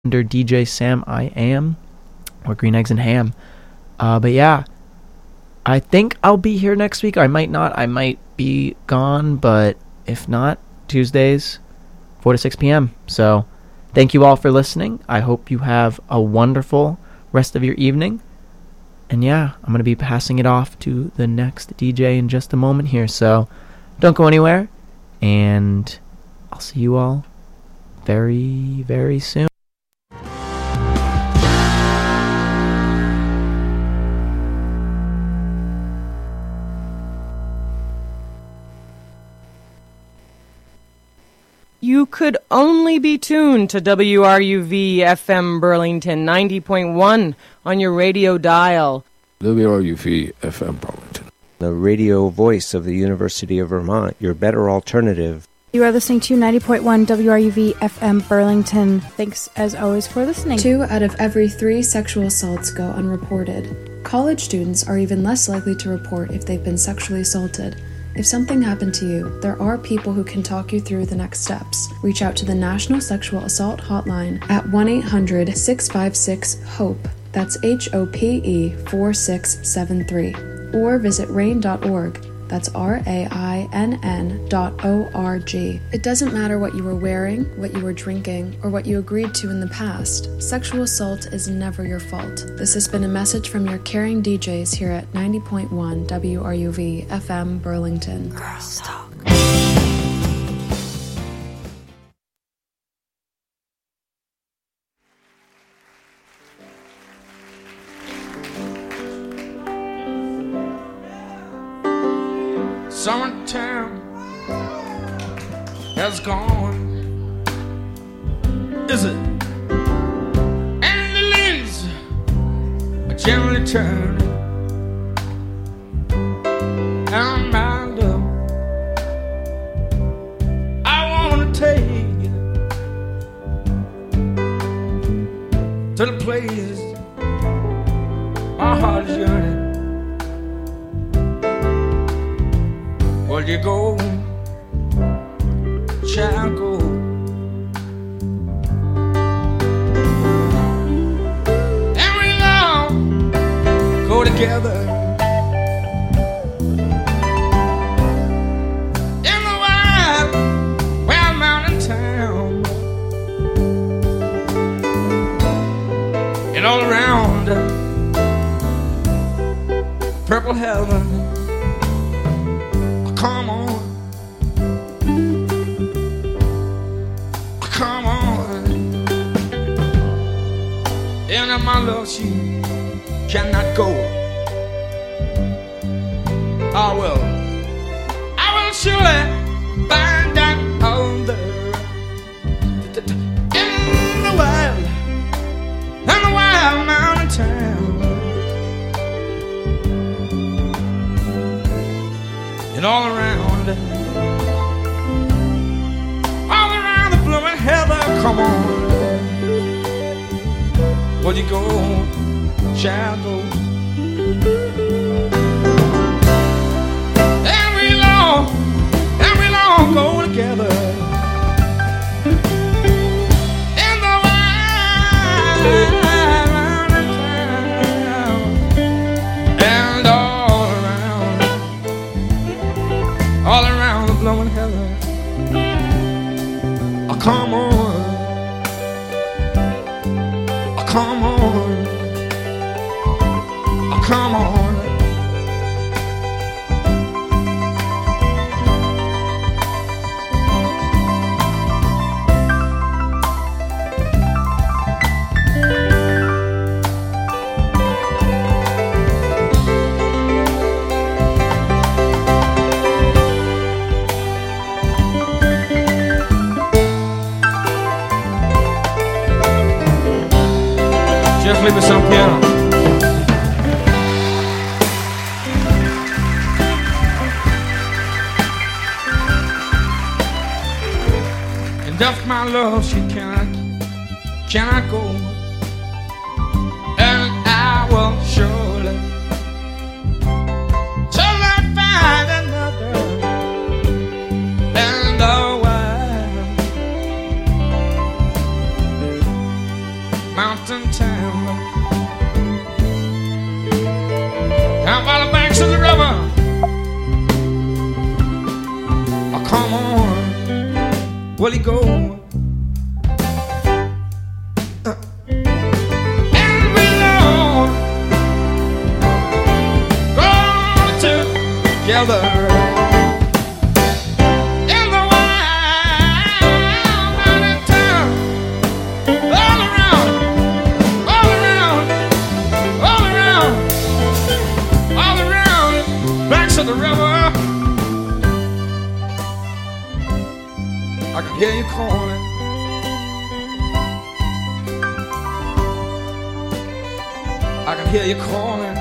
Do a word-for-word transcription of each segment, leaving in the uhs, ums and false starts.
under D J Sam I Am, or Green Eggs and Ham. Uh, but yeah, I think I'll be here next week. I might not. I might be gone, but if not, Tuesdays, four to six p.m. So thank you all for listening. I hope you have a wonderful rest of your evening. And yeah, I'm going to be passing it off to the next D J in just a moment here. So don't go anywhere. And I'll see you all very, very soon. You could only be tuned to W R U V F M Burlington ninety point one on your radio dial. W R U V F M Burlington, the radio voice of the University of Vermont, your better alternative. You are listening to ninety point one W R U V F M Burlington. Thanks, as always, for listening. Two out of every three sexual assaults go unreported. College students are even less likely to report if they've been sexually assaulted. If something happened to you, there are people who can talk you through the next steps. Reach out to the National Sexual Assault Hotline at one eight hundred six five six HOPE. That's H O P E four six seven three. Or visit rain dot org. That's R A I N N dot O R G. It doesn't matter what you were wearing, what you were drinking, or what you agreed to in the past. Sexual assault is never your fault. This has been a message from your caring D Js here at ninety point one W R U V F M Burlington. Girls Talk. Summertime has gone, is it? And the leaves are gently turning, and my love, I wanna take you to the place my heart is yearning. Where you go, child, go. And we all go together in the wild, wild mountain town. And all around purple heaven. Come on, come on. And my love, she cannot go. I will, I will surely find out there in the wild, in the wild mountain town. And all around, all around the blooming heather, come on. Where you go, child, go. And we'll all, and we'll all go together in the wild mountain town. And all around, all around the blowing heather. Oh, come on, oh, come on, oh, come on. Just leave me some piano. And if my love, she cannot, cannot go, and I will surely, surely find another. And the wild, will he go? Uh, and we know go together. The river, I can hear you calling. I can hear you calling.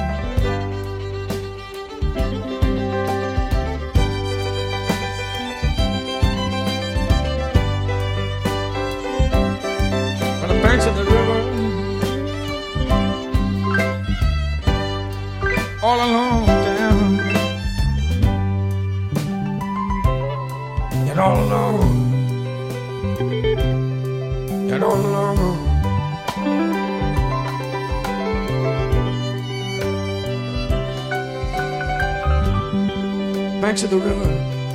On the banks of the river, all alone down. And all alone, and all alone, banks of the river.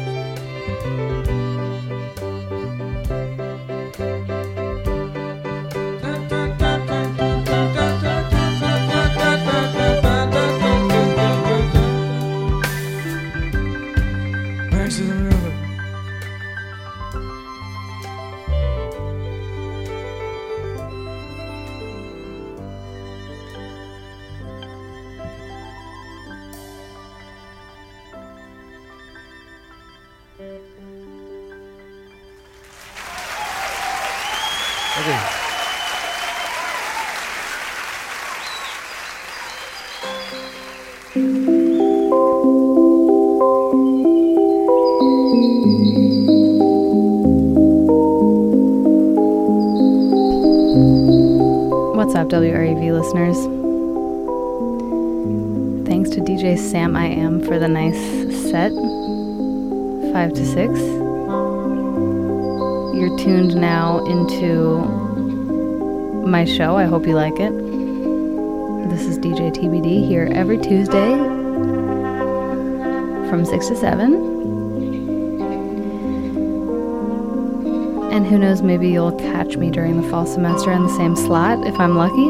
Banks of the river. Okay. What's up, W R U V listeners? Thanks to D J Sam I Am for the nice set. Five to six. You're tuned now into my show. I hope you like it. This is D J T B D here every Tuesday from six to seven. And who knows, maybe you'll catch me during the fall semester in the same slot if I'm lucky.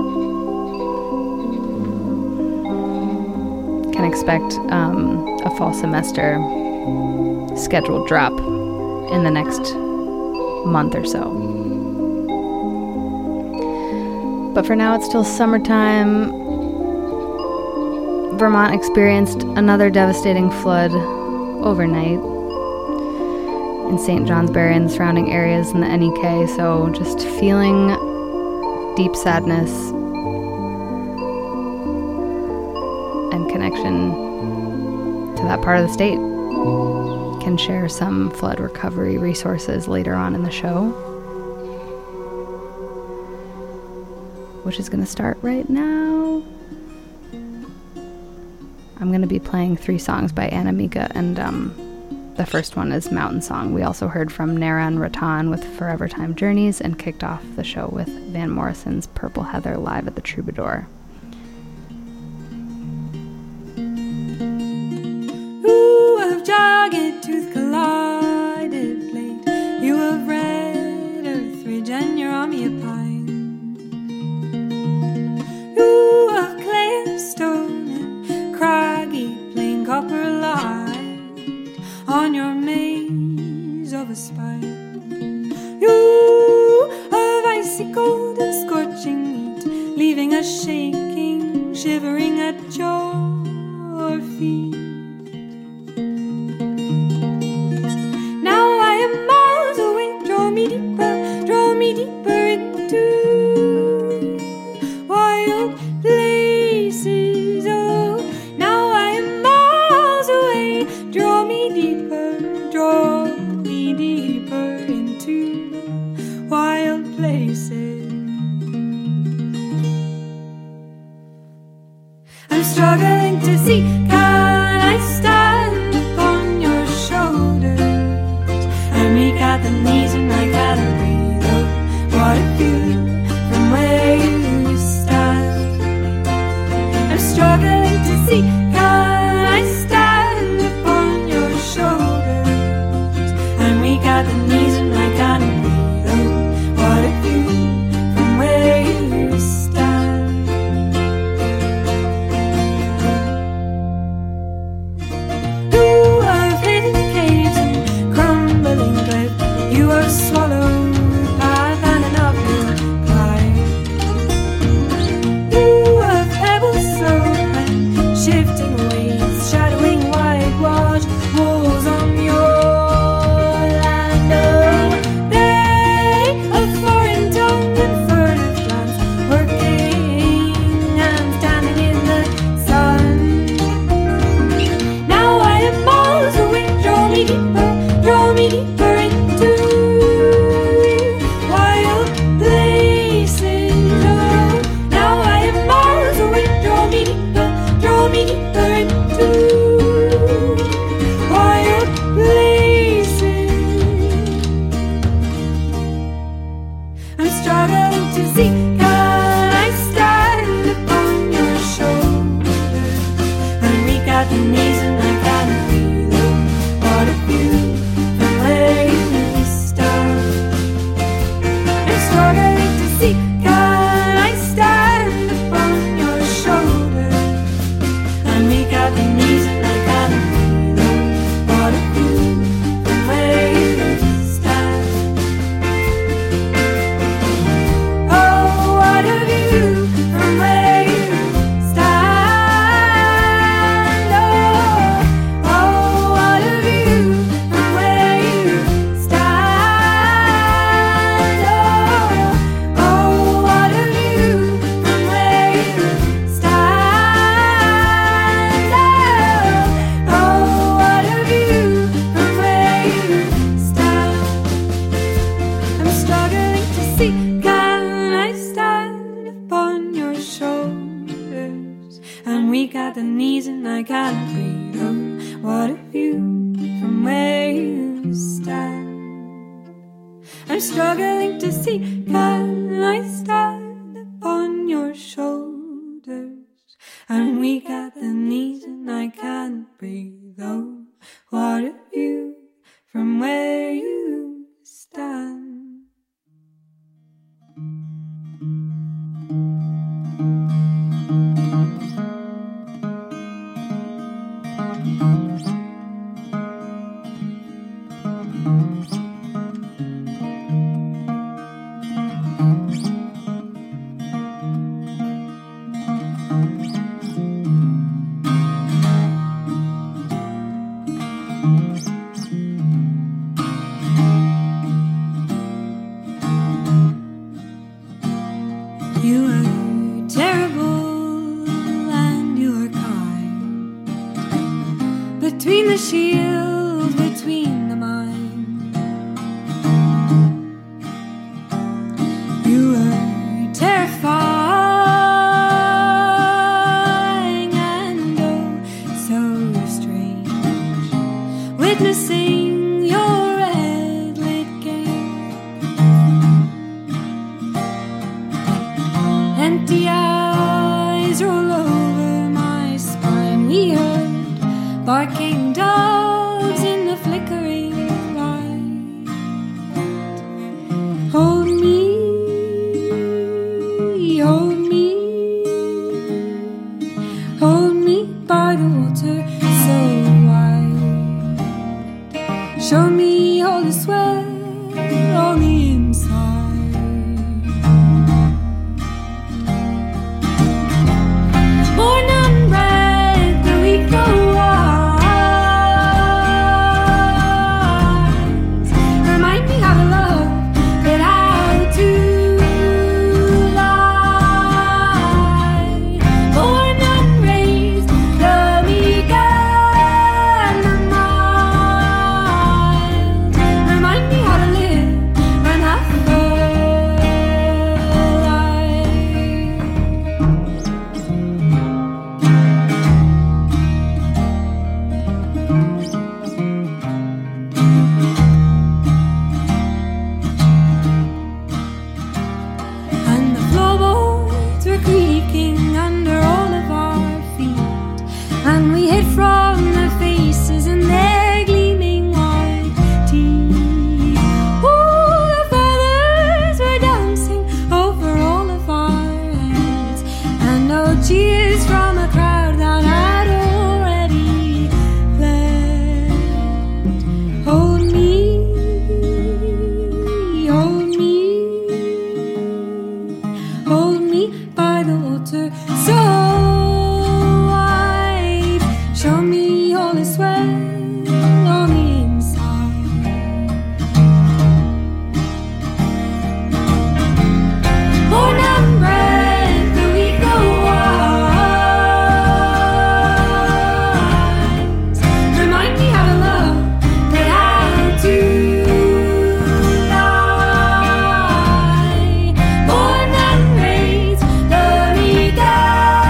Can expect um, a fall semester scheduled drop in the next month or so. But for now, it's still summertime. Vermont experienced another devastating flood overnight in Saint Johnsbury and the surrounding areas in the N E K, so just feeling deep sadness and connection to that part of the state. Can share some flood recovery resources later on in the show, which is going to start right now. I'm going to be playing three songs by Anna Mika, and um, the first one is Mountain Song. We also heard from Naran Ratan with Forever Time Journeys and kicked off the show with Van Morrison's Purple Heather live at the Troubadour. Who of jagged tooth collided blade, you of red earth ridge and your army of pine, who of clay and stone and craggy plain copper light on your maze of a spine, you of icy cold and scorching heat, leaving us shaking, shivering at your feet. Now I am miles away, draw me deeper, draw me deeper into wild places. Oh, now I am miles away, draw me deeper, draw me deeper into wild places. I'm struggling to see, can I stand upon your shoulders and reach at the knees and I can't breathe? Oh, what a view from where you stand. I'm struggling to see, can I stand upon your shoulders and reach at the knees and I can't at the knees and I can't breathe. Oh, what a view from where you stand. I'm struggling to see, can I stand upon your shoulders? I'm weak at the knees and I can't breathe. Oh, what a view from where you stand. You are terrible and you are kind. Between the shield, between the mind. You are terrifying and oh so strange. Witnessing your red lit game. Empty eyes roll over my spine. We heard barking dogs in the flickering light. Hold me, hold me, hold me by the water so wide. Show me all the sweat on the inside. Born and bred, the weak go wise. Remind me how to love, but how to lie. Born and raised, the meek and the mild. Remind me how to live and have a and the floorboards were creaking under all of our feet, and we hid from their faces and their gleaming white teeth. Ooh, the feathers were dancing over all of our heads, and no cheers from a crowd that had already fled. Hold me, hold me, hold me by the water so wide. Show me all the sweat on the inside. Born and bred, the weak go wise. Remind me how to love, but how to lie. Born and raised, the meek and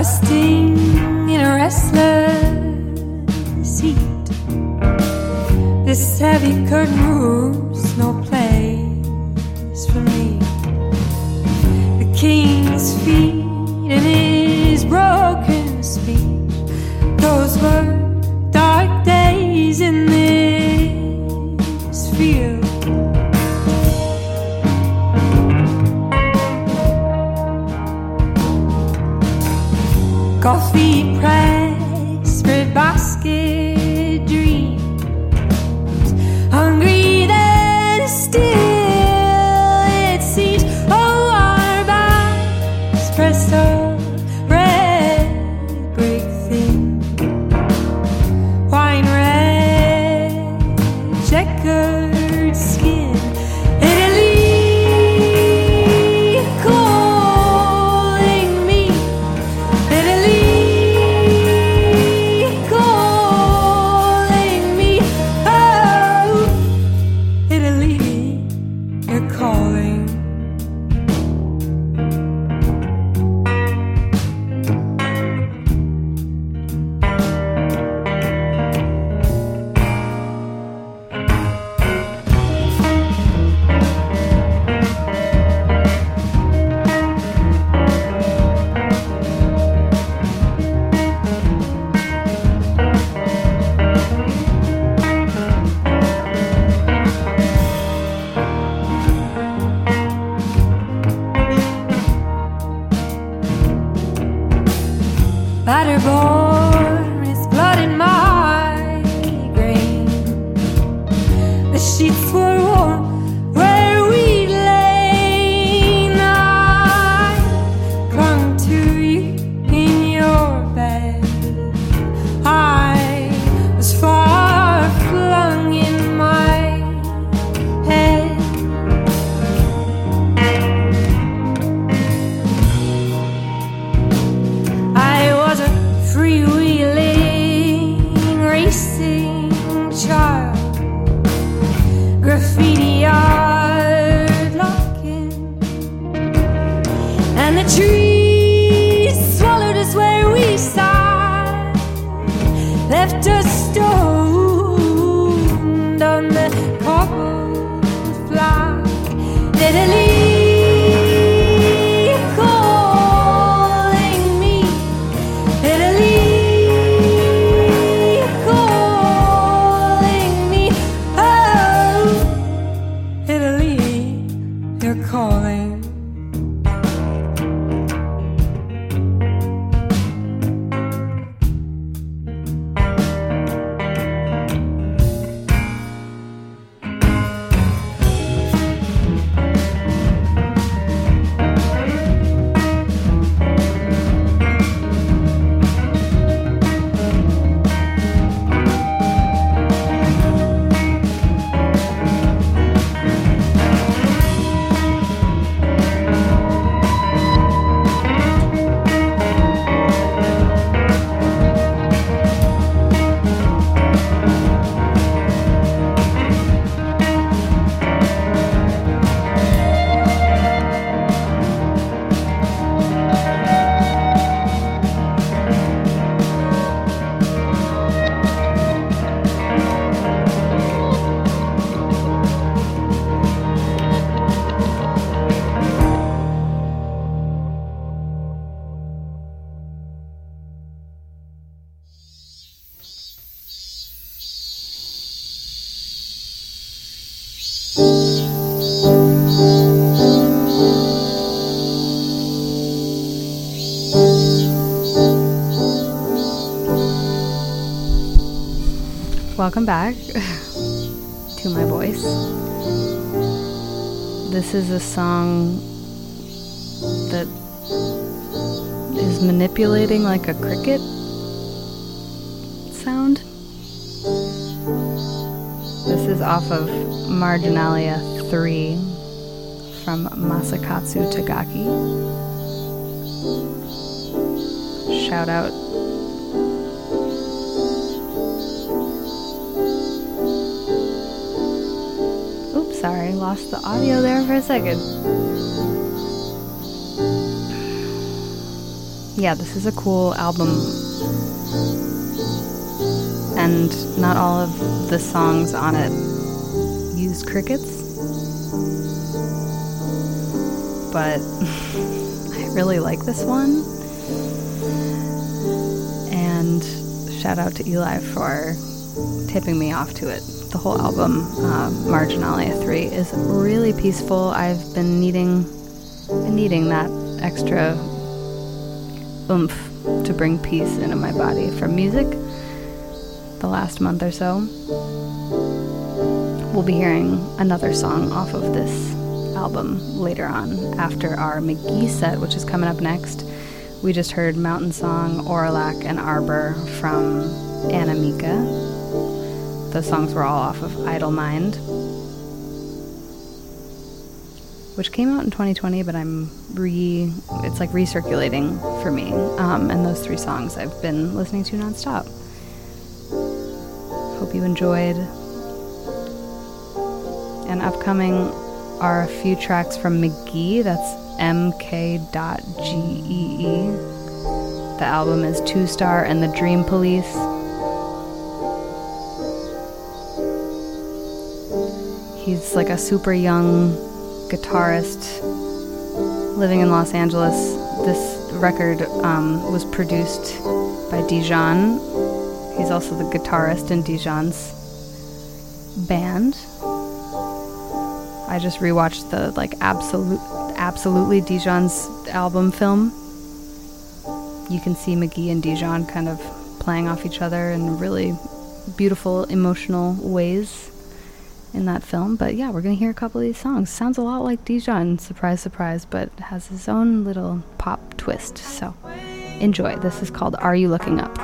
rusting in a restless heat. This heavy curtain room's no place for me. The king's feet and his broken speech, those were dark days in this field. Coffee press, bread basket dreams, hungry then still it seems. Oh, our backs espresso, red brick thin, wine red, checkered skin. Italy calling me, Italy calling me. Oh, Italy, you're calling. Batterborn with blood in my grain. The sheets were warm where we lay. I clung to you in your bed. I was far flung in my head. I was a freewheeling, racing child, graffiti art locking, and the trees swallowed us where we sat, left us stoned on the cobbled flat. Italy calling me, Italy calling me. Oh, Italy, you're calling. Welcome back to my voice. This is a song that is manipulating like a cricket sound. This is off of Marginalia three from Masakatsu Tagaki. Shout out. Oops, sorry, lost the audio there for a second. yeah, this is a cool album. And not all of the songs on it use crickets. But I really like this one. And shout out to Eli for tipping me off to it. The whole album, uh, Marginalia three, is really peaceful. I've been needing, been needing that extra oomph to bring peace into my body from music the last month or so. We'll be hearing another song off of this album later on after our McGee set, which is coming up next. We just heard Mountain Song, Auralac, and Arbor from Anamika. Those songs were all off of Idle Mind, which came out in twenty twenty, but I'm re, it's like recirculating for me. Um, and those three songs I've been listening to nonstop. Hope you enjoyed. And upcoming are a few tracks from McGee. That's M K dot G E E. The album is Two Star and the Dream Police. He's like a super young guitarist living in Los Angeles. This record um, was produced by Dijon. He's also the guitarist in Dijon's band. I just rewatched the like absolute, absolutely Dijon's album film. You can see McGee and Dijon kind of playing off each other in really beautiful, emotional ways in that film. But yeah, we're gonna hear a couple of these songs. Sounds a lot like Dijon, surprise, surprise, but has his own little pop twist. So enjoy. This is called Are You Looking Up?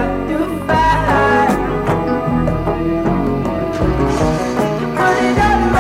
Put it up.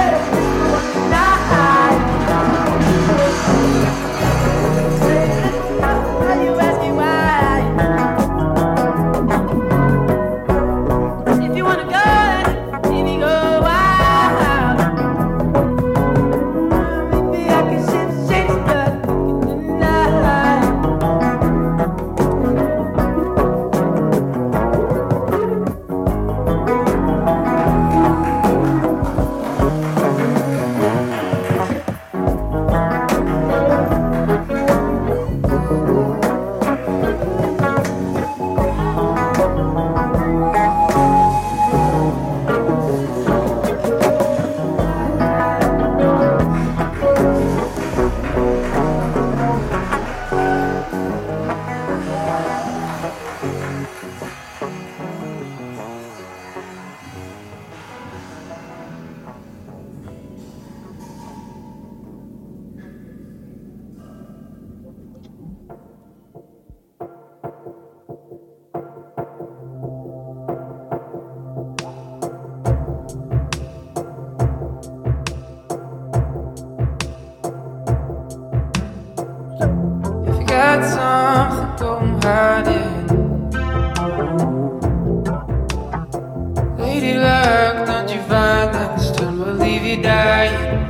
be dying.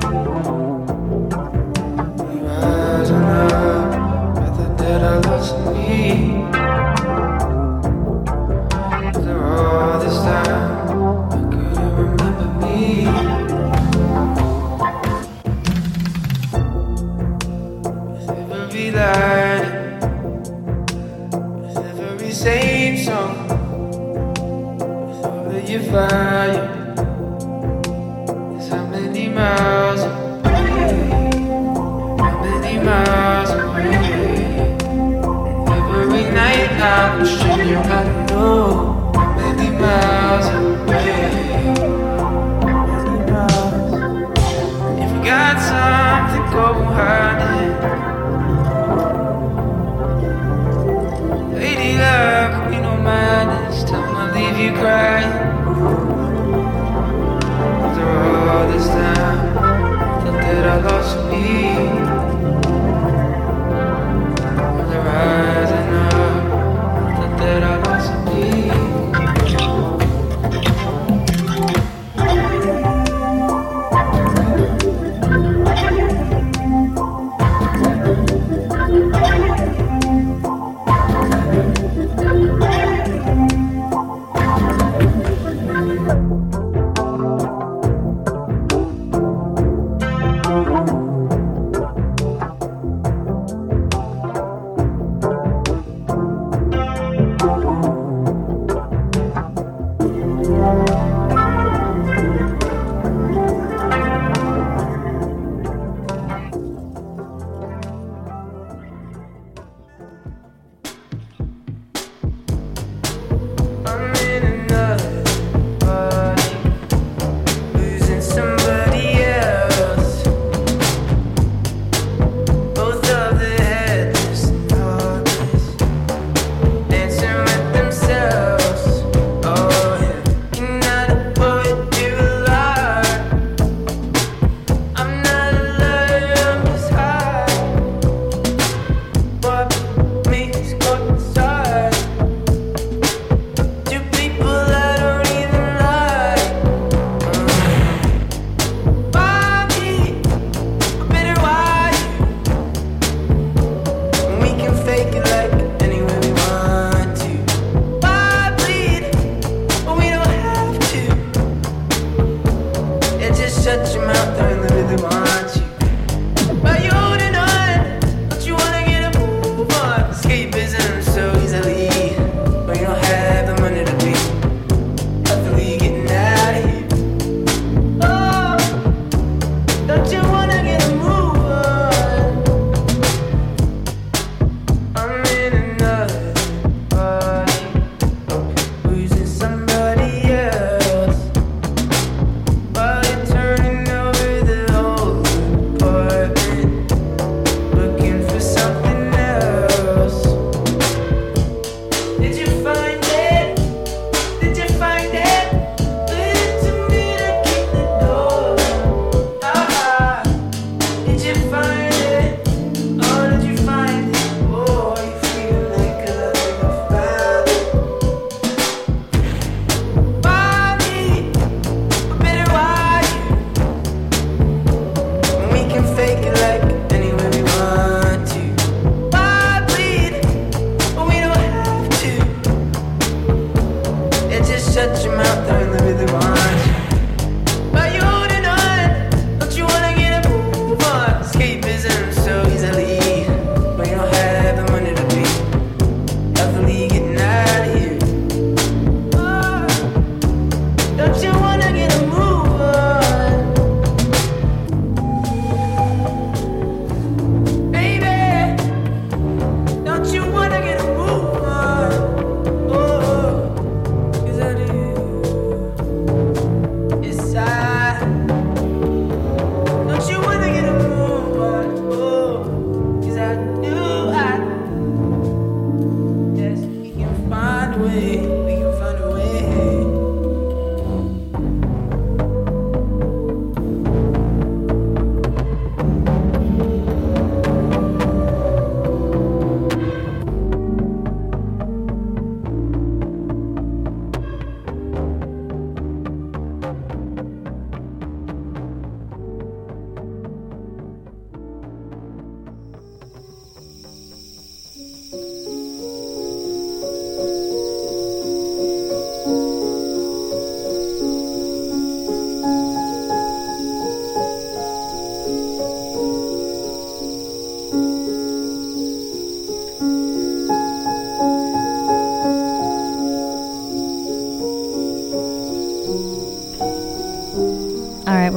Rising up, I thought that I lost me. After all this time, I couldn't remember me. With every line, with every same song, with all of your fire. How many miles away? How many miles away? Every night I'm wishing you I know. How many miles away? How many miles? If we got something going hard, lady luck, we don't mind this time I leave you crying. All this time, thought that I lost me. On the rising up, thought that I lost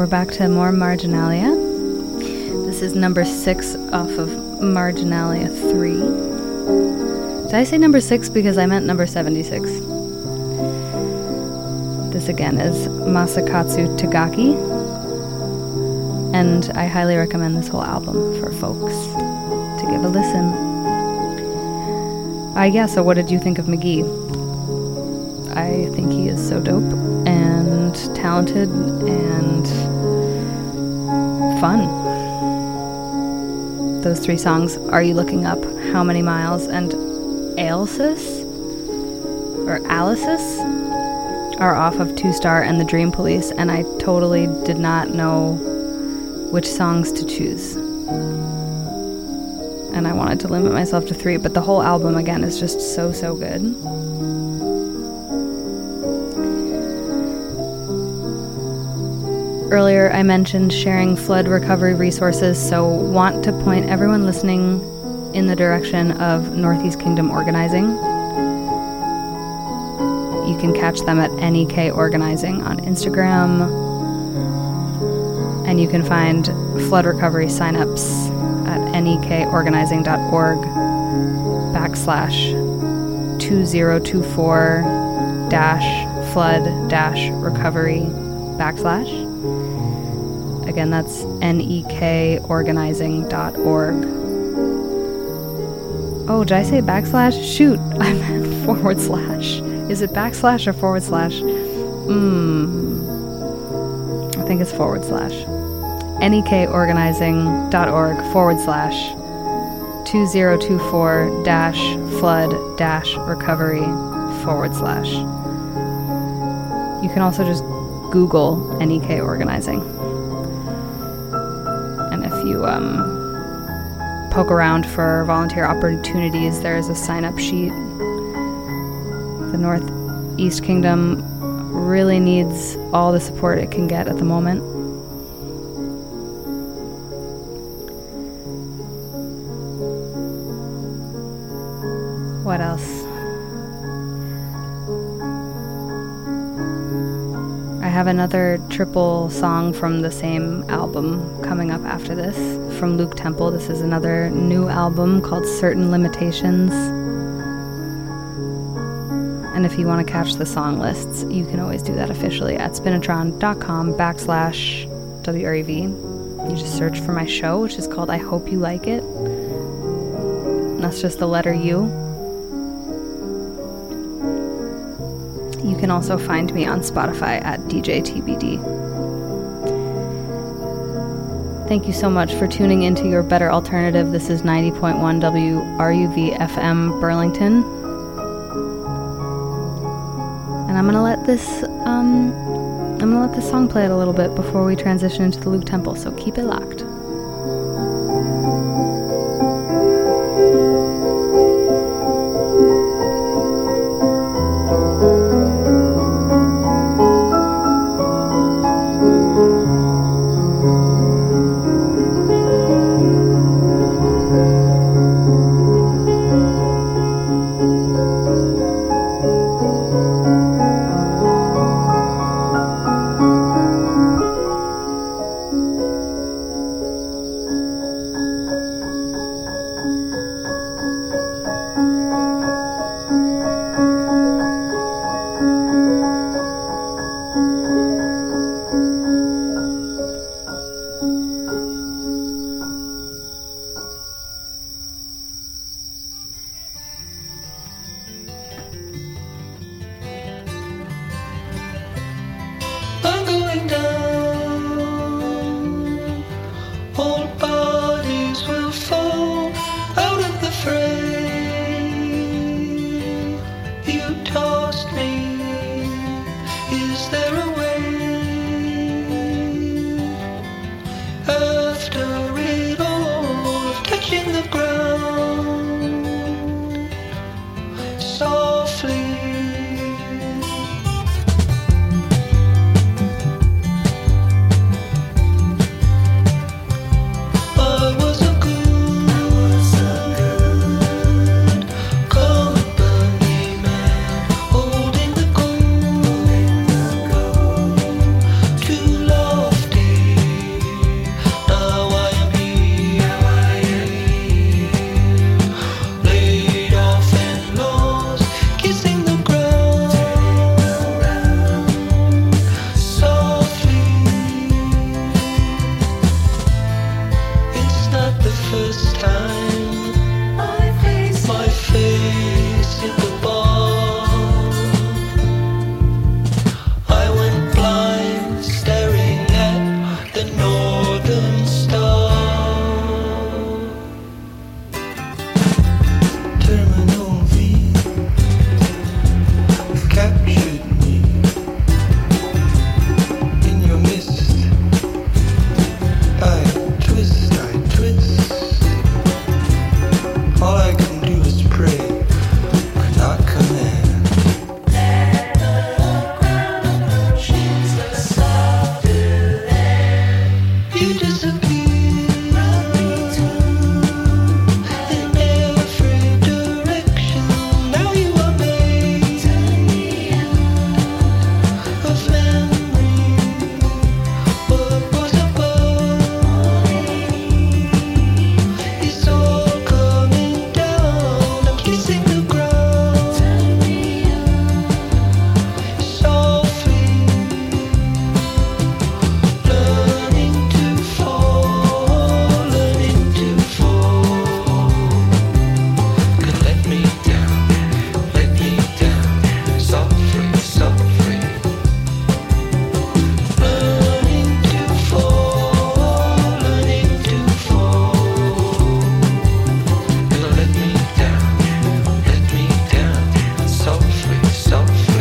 back to more Marginalia. This is number six off of Marginalia three. Did I say number six because I meant number seventy-six? This again is Masakatsu Tagaki, and I highly recommend this whole album for folks to give a listen. Uh, yeah, so what did you think of McGee? I think he is so dope and talented and fun. Those three songs, Are You Looking Up, How Many Miles, and Alice's, or Alice's, are off of Two Star and the Dream Police, and I totally did not know which songs to choose. And I wanted to limit myself to three, but the whole album, again, is just so, so good. Earlier, I mentioned sharing flood recovery resources, so want to point everyone listening in the direction of Northeast Kingdom Organizing. You can catch them at N E K Organizing on Instagram, and you can find flood recovery signups at nekorganizing.org backslash 2024 dash flood dash recovery backslash. Again, that's nekorganizing dot org. Oh, did I say backslash? Shoot, I meant forward slash. Is it backslash or forward slash? Hmm. I think it's forward slash. nekorganizing.org forward slash 2024 dash flood dash recovery forward slash. You can also just Google N E K Organizing. And if you um, poke around for volunteer opportunities, there's a sign-up sheet. The Northeast Kingdom really needs all the support it can get at the moment. What else? I have another triple song from the same album coming up after this, from Luke Temple. This is another new album called Certain Limitations. And if you want to catch the song lists, you can always do that officially at spinatron.com backslash WREV. You just search for my show, which is called I Hope You Like It. And that's just the letter U. You can also find me on Spotify at D J T B D. Thank you so much for tuning into your better alternative. This is ninety point one W R U V F M Burlington. And I'm gonna let this um I'm gonna let this song play it a little bit before we transition into the Luke Temple, so keep it locked. this time. My face, my face hit the bar. I went blind, staring at the northern star. Terminal V captured me in your mist. I twist, I twist. All I can do is pray, but not command. You disappear in every direction. Now you are made of memory. What was above is all coming down. I'm kissing the ground softly, learning to fall, learning to fall. Could let me down, let me down, softly, softly. Learning to fall, learning to fall. Gonna let me down, let me down, softly, softly.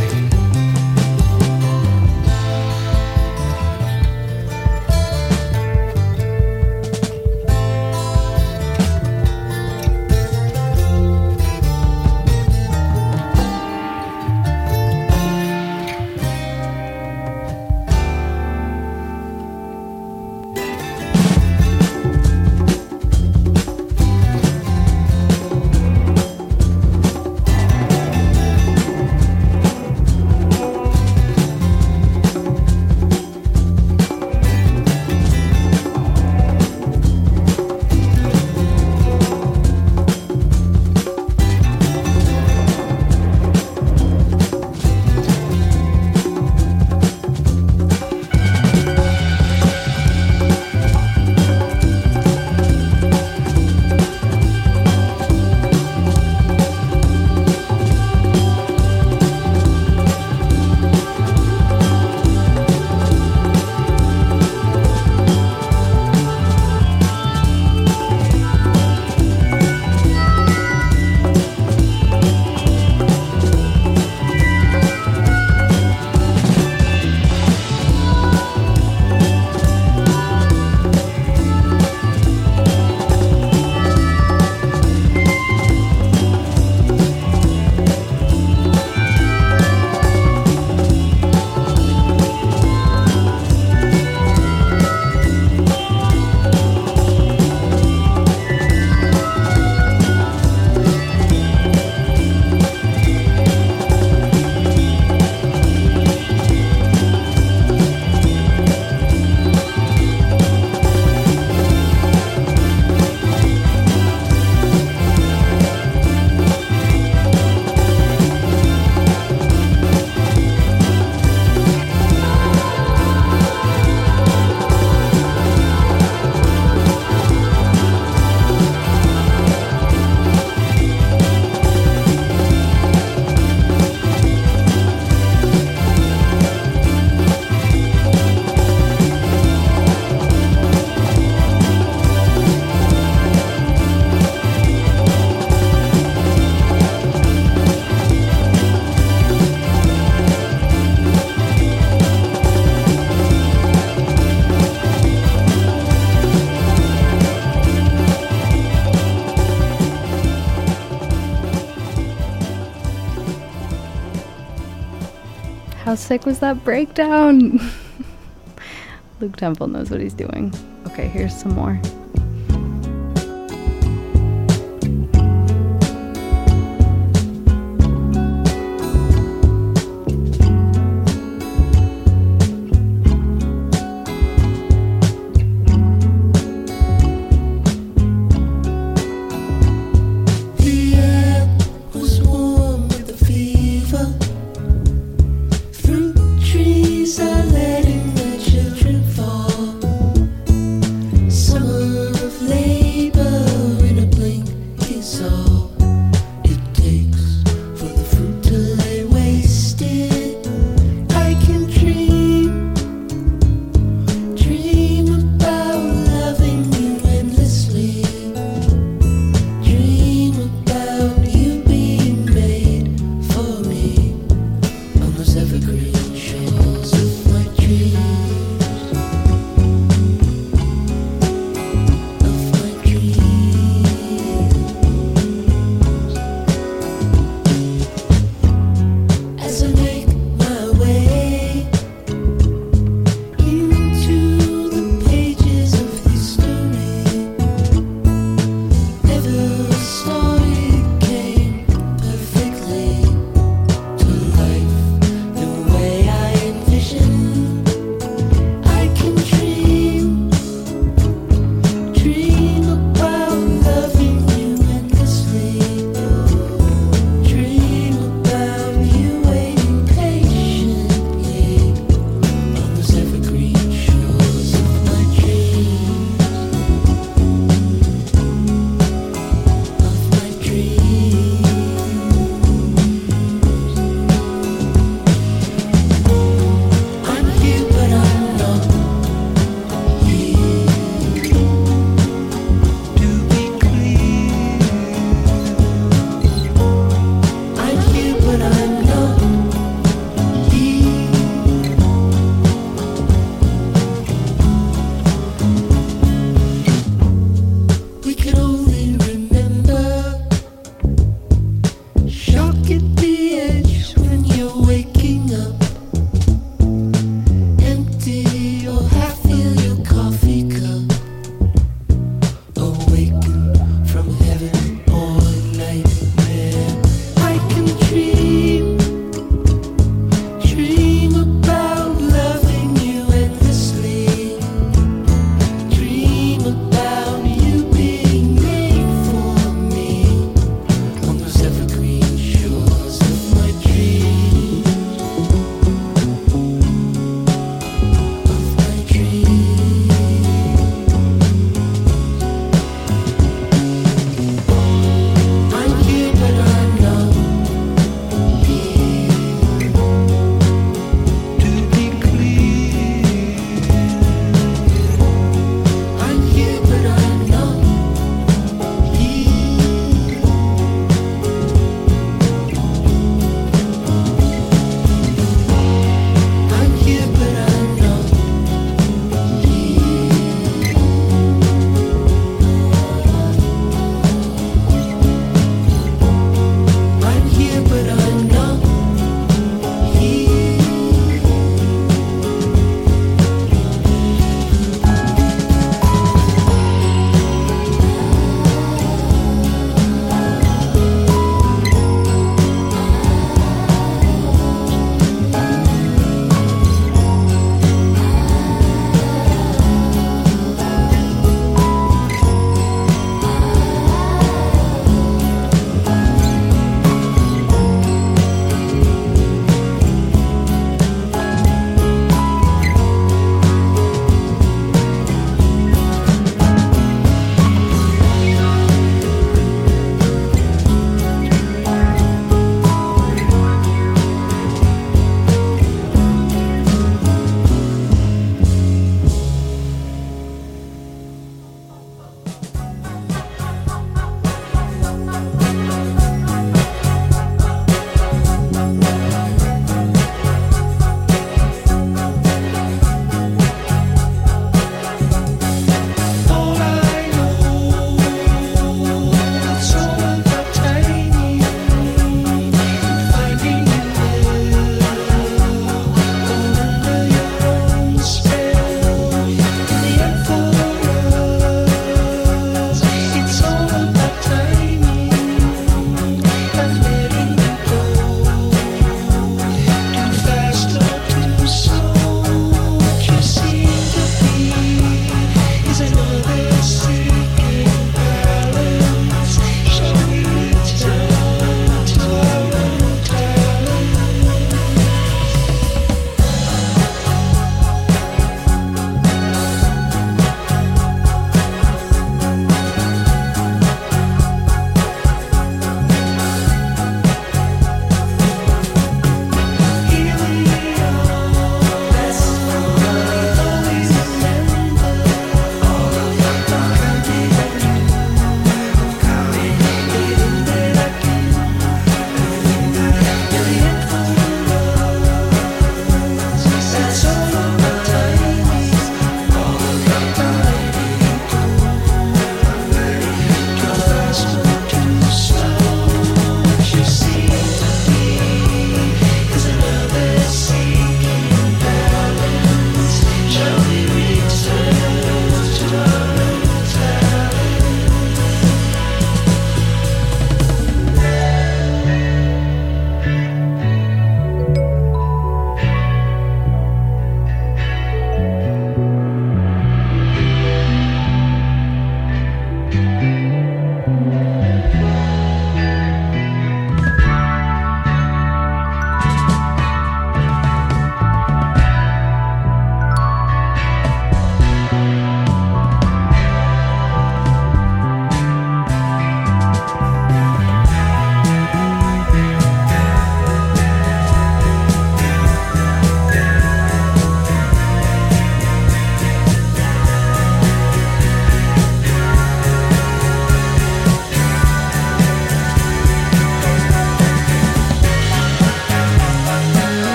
How sick was that breakdown? Luke Temple knows what he's doing. Okay, here's some more. Trees are letting the children fall. Summer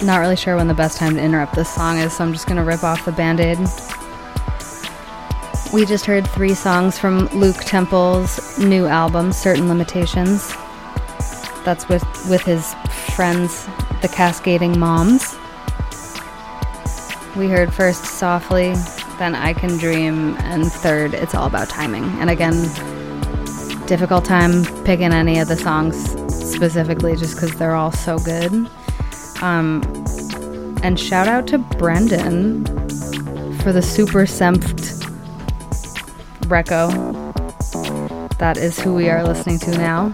Not really sure when the best time to interrupt this song is, so I'm just going to rip off the Band-Aid. We just heard three songs from Luke Temple's new album, Certain Limitations. That's with, with his friends, the Cascading Moms. We heard first Softly, then I Can Dream, and third, It's All About Timing. And again, difficult time picking any of the songs specifically just because they're all so good. Um, and shout out to Brendan for the super semped reco. That is who we are listening to now.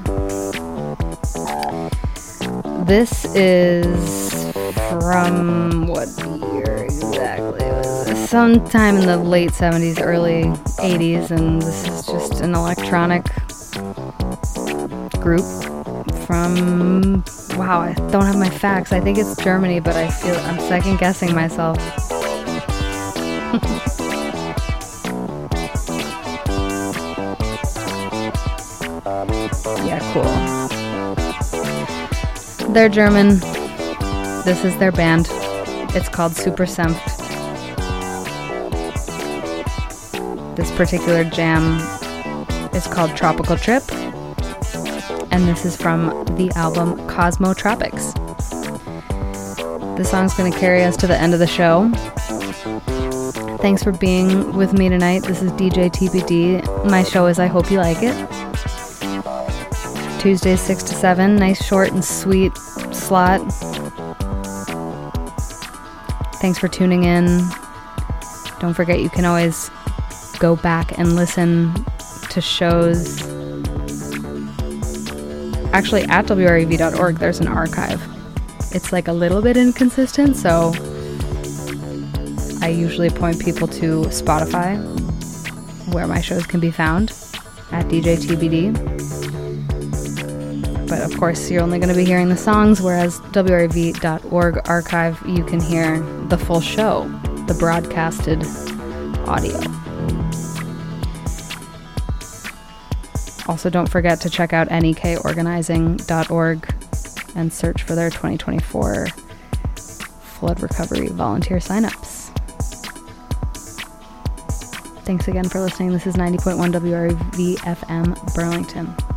This is from what year exactly was this? Sometime in the late seventies, early eighties, and this is just an electronic group from, wow, I don't have my facts. I think it's Germany, but I feel I'm second guessing myself. Yeah, cool. They're German. This is their band. It's called Super Semped. This particular jam is called Tropical Trip, and this is from the album Cosmotropics. This song's going to carry us to the end of the show. Thanks for being with me tonight. This is D J T P D. My show is I Hope You Like It. Tuesdays six to seven. Nice short and sweet slot. Thanks for tuning in. Don't forget you can always go back and listen to shows. Actually, at W R U V dot org there's an archive. It's like a little bit inconsistent, so I usually point people to Spotify, where my shows can be found, at D J T B D. But of course, you're only going to be hearing the songs, whereas W R U V dot org archive, you can hear the full show, the broadcasted audio. Also, don't forget to check out N E K organizing dot org and search for their twenty twenty-four flood recovery volunteer signups. Thanks again for listening. This is ninety point one W R U V F M Burlington.